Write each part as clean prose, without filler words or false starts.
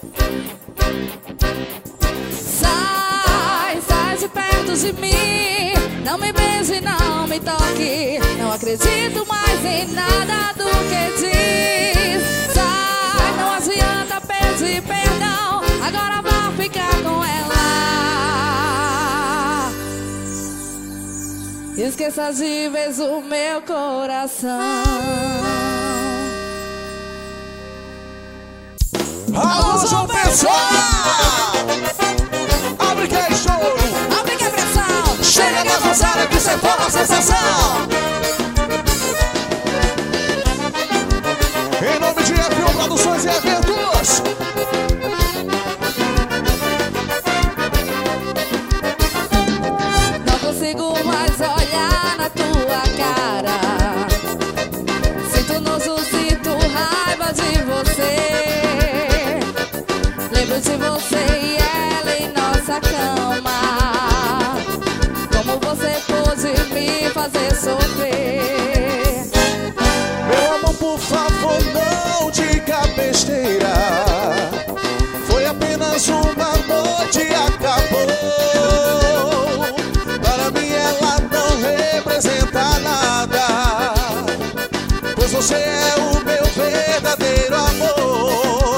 Sai, sai de perto de mim. Não me beije, não me toque. Não acredito mais em nada do que diz. Sai, não adianta pedir perdão. Agora vou ficar com ela. Esqueça de vez o meu coração. Alô, João Pessoa! Abre que é show! Abre que é pressão! Chega mais Rosário que cê for a sensação! Em nome de F1 Produções e Eventos, não consigo mais olhar na tua cara. Sinto nojo, sinto raiva de você. Lembro de você e ela em nossa cama. Como você pôde me fazer sofrer. meu amor, por favor, não diga besteira. Foi apenas uma noite e acabou. Para mim ela não representa nada, pois você é o meu verdadeiro amor.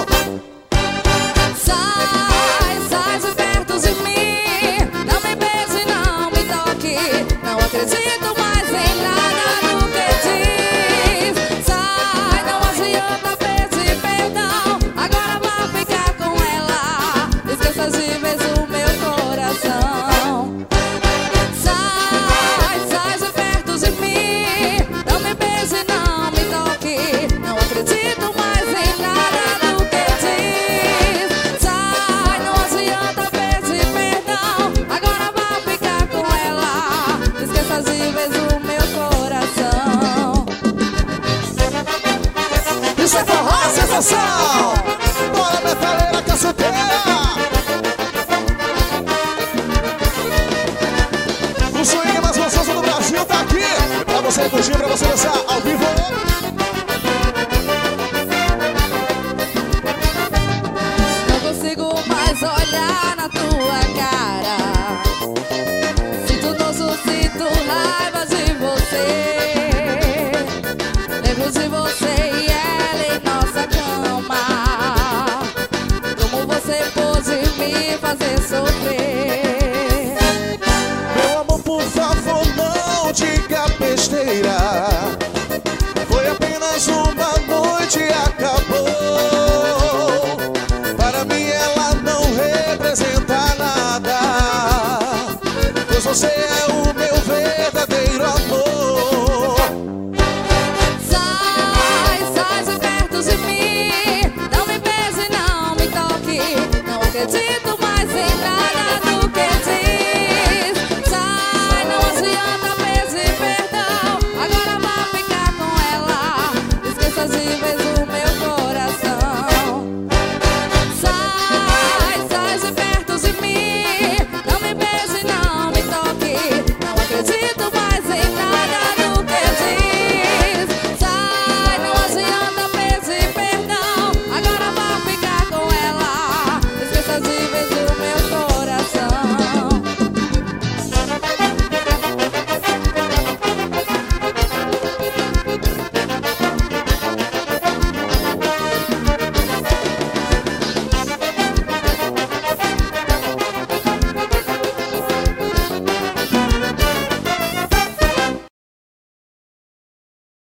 Sai, sai de perto de mim. Não me beije, não me toque. Não acredito mais em nada do que diz. Sai, não adianta pedir perdão. Agora vou ficar com ela. Esqueça de vez o meu coração. Sai, sai de perto de mim. Não me beije, não me toque. Não acredito mais em nada do que diz. Sai, não adianta pedir perdão. Agora vou ficar com ela. Esqueça de vez o meu coração. Isso é forró, a sensação! Bora, metaleira, caceteira! O swing mais gostoso do Brasil tá aqui! Pra você curtir, pra você dançar ao vivo! Não consigo mais olhar na tua cara. Sinto nojo, sinto raiva de você. Lembro de você e ela em nossa cama. Como você pôde me fazer sofrer.